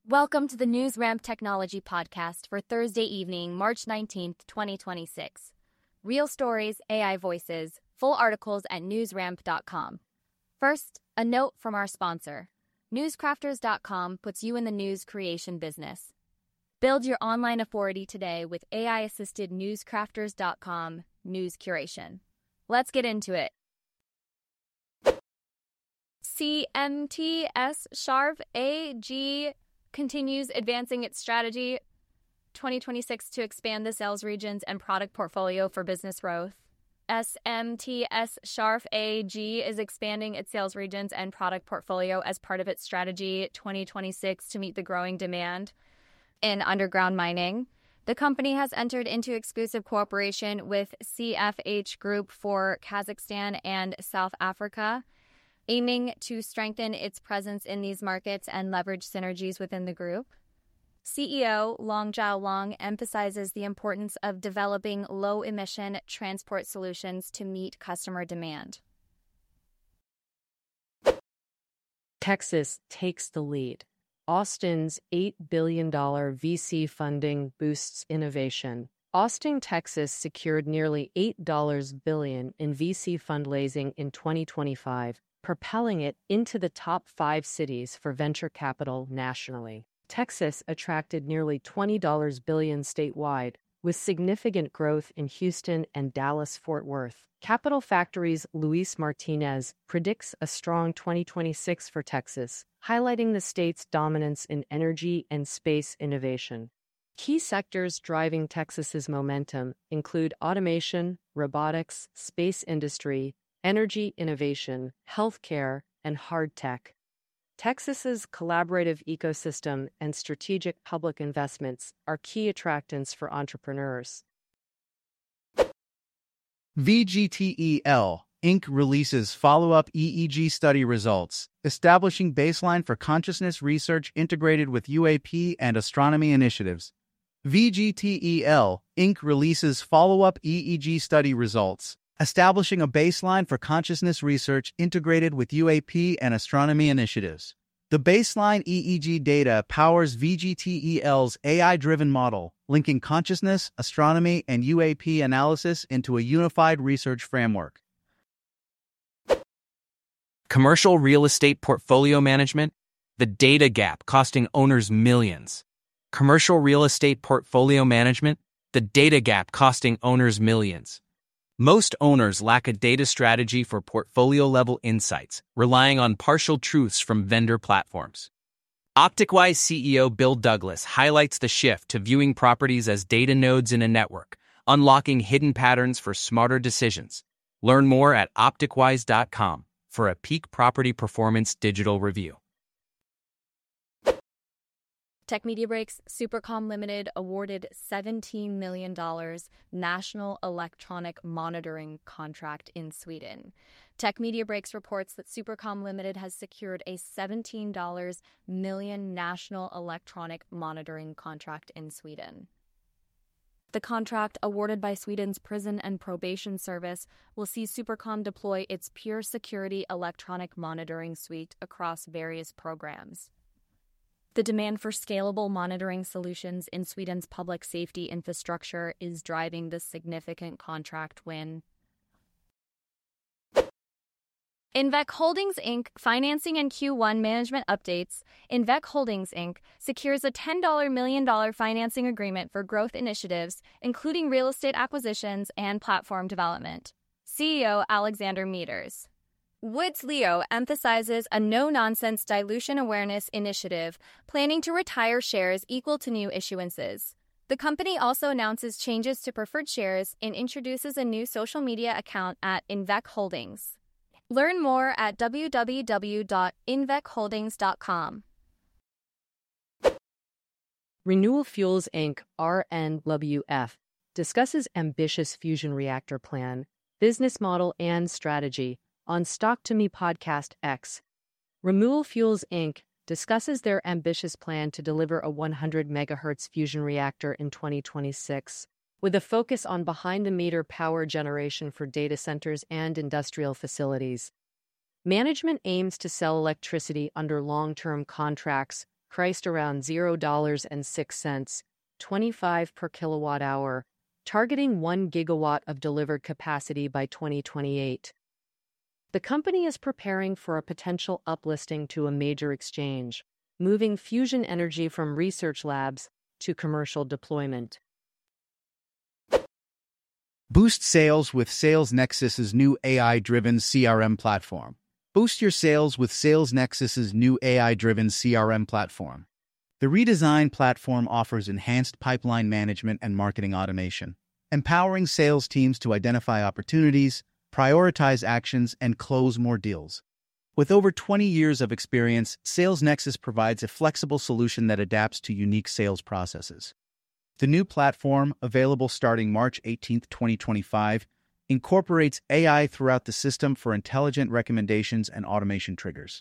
Welcome to the NewsRamp Technology Podcast for Thursday evening, March 19th, 2026. Real stories, AI voices, full articles at newsramp.com. First, a note from our sponsor. Newscrafters.com puts you in the news creation business. Build your online authority today with AI-assisted newscrafters.com news curation. Let's get into it. CMTS Sharv AG continues advancing its strategy 2026 to expand the sales regions and product portfolio for business growth. SMTS Sharv AG is expanding its sales regions and product portfolio as part of its strategy 2026 to meet the growing demand in underground mining. The company has entered into exclusive cooperation with CFH Group for Kazakhstan and South Africa, aiming to strengthen its presence in these markets and leverage synergies within the group. CEO Long Zhao Long emphasizes the importance of developing low-emission transport solutions to meet customer demand. Texas takes the lead. Austin's $8 billion VC funding boosts innovation. Austin, Texas secured nearly $8 billion in VC fundraising in 2025, propelling it into the top 5 cities for venture capital nationally. Texas attracted nearly $20 billion statewide, with significant growth in Houston and Dallas-Fort Worth. Capital Factory's Luis Martinez predicts a strong 2026 for Texas, highlighting the state's dominance in energy and space innovation. Key sectors driving Texas's momentum include automation, robotics, space industry, energy innovation, healthcare, and hard tech. Texas's collaborative ecosystem and strategic public investments are key attractants for entrepreneurs. VGTEL, Inc. releases follow-up EEG study results, establishing baseline for consciousness research integrated with UAP and astronomy initiatives. VGTEL, Inc. releases follow-up EEG study results, establishing a baseline for consciousness research integrated with UAP and astronomy initiatives. The baseline EEG data powers VGTEL's AI-driven model, linking consciousness, astronomy, and UAP analysis into a unified research framework. Commercial real estate portfolio management, the data gap costing owners millions. Commercial real estate portfolio management, the data gap costing owners millions. Most owners lack a data strategy for portfolio-level insights, relying on partial truths from vendor platforms. OpticWise CEO Bill Douglas highlights the shift to viewing properties as data nodes in a network, unlocking hidden patterns for smarter decisions. Learn more at opticwise.com for a peak property performance digital review. Tech Media Breaks, Supercom Limited awarded $17 million National Electronic Monitoring contract in Sweden. Tech Media Breaks reports that Supercom Limited has secured a $17 million National Electronic Monitoring contract in Sweden. The contract, awarded by Sweden's Prison and Probation Service, will see Supercom deploy its Pure Security electronic monitoring suite across various programs. The demand for scalable monitoring solutions in Sweden's public safety infrastructure is driving this significant contract win. Invec Holdings Inc. financing and Q1 management updates. Invec Holdings Inc. secures a $10 million financing agreement for growth initiatives, including real estate acquisitions and platform development. CEO Alexander Meters. Woods Leo emphasizes a no-nonsense dilution awareness initiative, planning to retire shares equal to new issuances. The company also announces changes to preferred shares and introduces a new social media account at Invec Holdings. Learn more at www.invecholdings.com. Renewable Fuels Inc. RNWF discusses ambitious fusion reactor plan, business model, and strategy on Stock to Me Podcast X. Renewable Fuels Inc. discusses their ambitious plan to deliver a 100 MHz fusion reactor in 2026, with a focus on behind-the-meter power generation for data centers and industrial facilities. Management aims to sell electricity under long-term contracts, priced around $0.06, 25 per kilowatt hour, targeting 1 gigawatt of delivered capacity by 2028. The company is preparing for a potential uplisting to a major exchange, moving fusion energy from research labs to commercial deployment. Boost sales with Sales Nexus's new AI-driven CRM platform. Boost your sales with Sales Nexus's new AI-driven CRM platform. The redesigned platform offers enhanced pipeline management and marketing automation, empowering sales teams to identify opportunities, prioritize actions, and close more deals. With over 20 years of experience, Sales Nexus provides a flexible solution that adapts to unique sales processes. The new platform, available starting March 18, 2025, incorporates AI throughout the system for intelligent recommendations and automation triggers.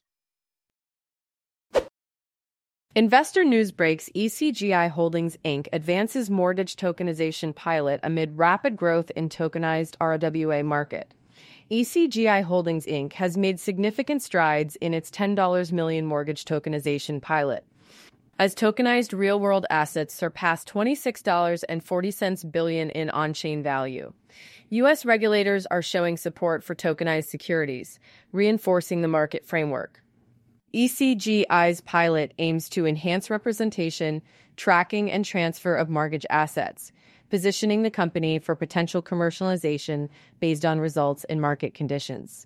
Investor news breaks: ECGI Holdings Inc. advances mortgage tokenization pilot amid rapid growth in tokenized RWA market. ECGI Holdings Inc. has made significant strides in its $10 million mortgage tokenization pilot, as tokenized real-world assets surpassed $26.40 billion in on-chain value. U.S. regulators are showing support for tokenized securities, reinforcing the market framework. ECGI's pilot aims to enhance representation, tracking, and transfer of mortgage assets, positioning the company for potential commercialization based on results and market conditions.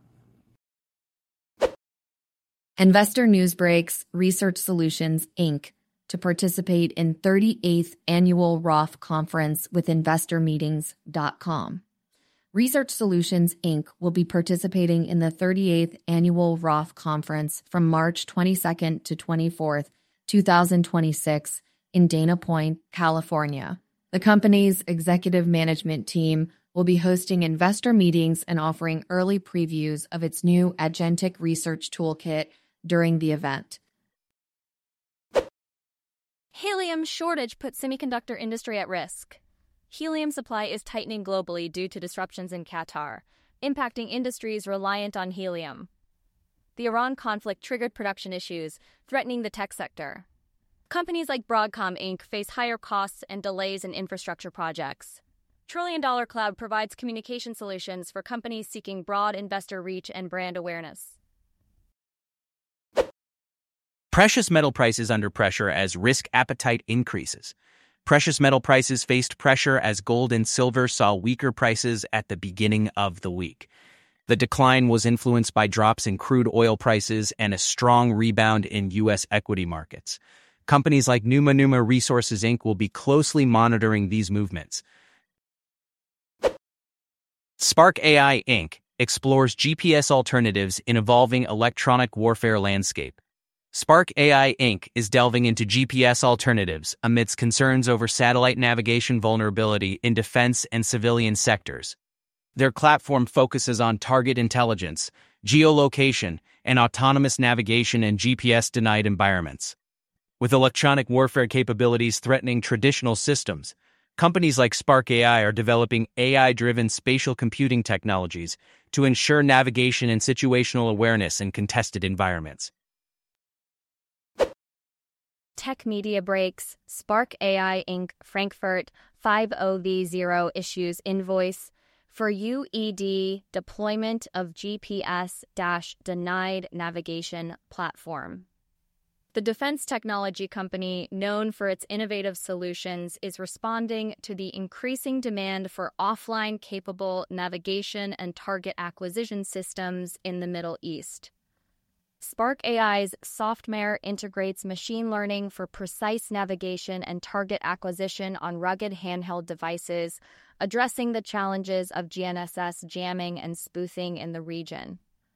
Investor news breaks: Research Solutions, Inc., to participate in 38th Annual Roth Conference with InvestorMeetings.com. Research Solutions, Inc. will be participating in the 38th Annual Roth Conference from March 22nd to 24th, 2026, in Dana Point, California. The company's executive management team will be hosting investor meetings and offering early previews of its new Agentic Research Toolkit during the event. Helium shortage puts semiconductor industry at risk. Helium supply is tightening globally due to disruptions in Qatar, impacting industries reliant on helium. The Iran conflict triggered production issues, threatening the tech sector. Companies like Broadcom Inc. face higher costs and delays in infrastructure projects. Trillion Dollar Cloud provides communication solutions for companies seeking broad investor reach and brand awareness. Precious metal prices under pressure as risk appetite increases. Precious metal prices faced pressure as gold and silver saw weaker prices at the beginning of the week. The decline was influenced by drops in crude oil prices and a strong rebound in U.S. equity markets. Companies like Numa Resources Inc. will be closely monitoring these movements. Spark AI Inc. explores GPS alternatives in evolving electronic warfare landscape. Spark AI Inc. is delving into GPS alternatives amidst concerns over satellite navigation vulnerability in defense and civilian sectors. Their platform focuses on target intelligence, geolocation, and autonomous navigation in GPS-denied environments. With electronic warfare capabilities threatening traditional systems, companies like Spark AI are developing AI-driven spatial computing technologies to ensure navigation and situational awareness in contested environments. Tech media breaks: Spark AI Inc. Frankfurt 50V0 issues invoice for UED deployment of GPS-denied navigation platform. The defense technology company, known for its innovative solutions, is responding to the increasing demand for offline-capable navigation and target acquisition systems in the Middle East. Spark AI's software integrates machine learning for precise navigation and target acquisition on rugged handheld devices, addressing the challenges of GNSS jamming and spoofing in the region.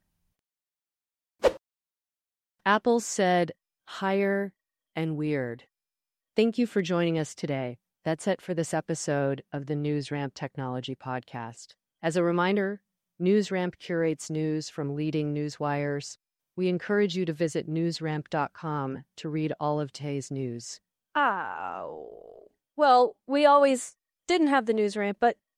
Apple said, higher and weird. Thank you for joining us today. That's it for this episode of the NewsRamp Technology Podcast. As a reminder, NewsRamp curates news from leading news wires. We encourage you to visit newsramp.com to read all of today's news. Well, we always didn't have the news ramp, but